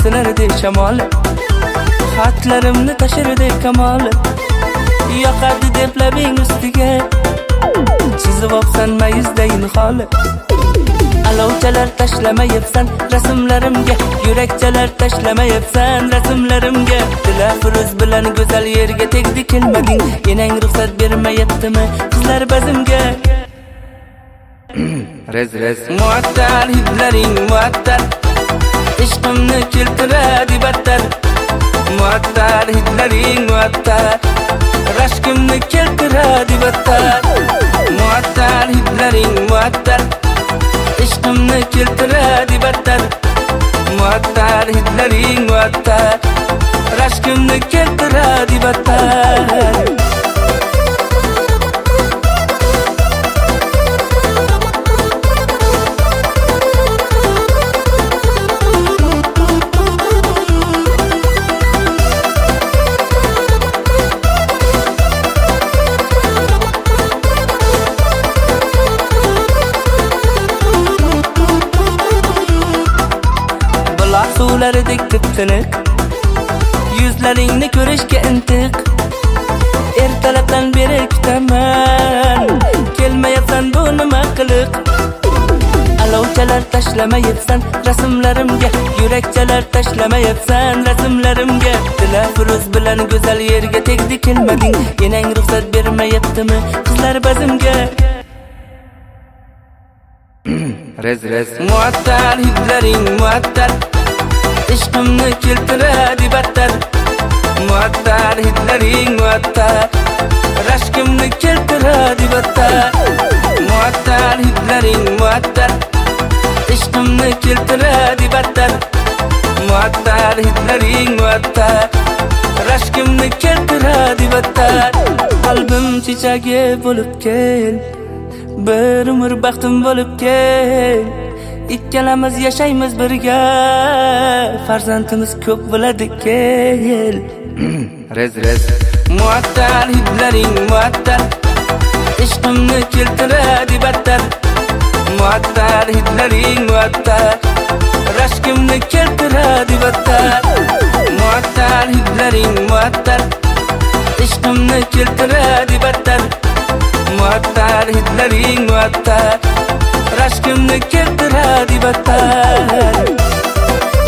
sinirdi shamol. Xatlarimni tashirdi kamol. Yoqadi deb labing ustiga chizib opsan mayizdayin hol. Alovchalar tashlamayapsan rasmlarimga, yurakchalar tashlamayapsan rasmlarimga. Dilafruz bilan go'zal yerga tegdi kelmading, enang ruxsat bermayaptimi qizlar bazimga? Rez muattar hidlaring muattar, ishqimni keltiradi battar. Muattar hidlaring muattar, rashkimni keltiradi battar. Muattar hidlaring muattar, ishqimni keltiradi battar. Muattar hidlaring muattar, rashkimni keltiradi battar. Suvlaridek tip-tiniq, yuzlaringni ko'rishga intiq. Ertalabdan beri kutaman, kelmayapsan bu nima qiliq? Alovchalar tashlamayapsan rasmlarimga, yurakchalar tashlamayapsan rasmlarimga. Dilafruz bilan go'zal yerga tegdi kelmading, enang ruxsat bermayaptimi qizlar bazimga? Rez muattar hidlaring muattar, ishqimni keltiradi battar. Muattar hidlaring muattar, rashkimni keltiradi battar. Muattar hidlaring muattar, ishqimni keltiradi battar. Muattar hidlaring muattar, rashkimni keltiradi battar. Qalbim chechagi bo'lib kel, bir umr baxtim bo'lib kel. Ikkalamiz yashaymiz birga, farzandimiz ko'p bo'ladi kel. Rez muattar hidlaring muattar, ishqimni keltiradi battar. Muattar hidlaring muattar, rashkimni keltiradi battar. Muattar hidlaring muattar, ishqimni keltiradi battar. Muattar hidlaring muattar, rashkimni keltiradi battar.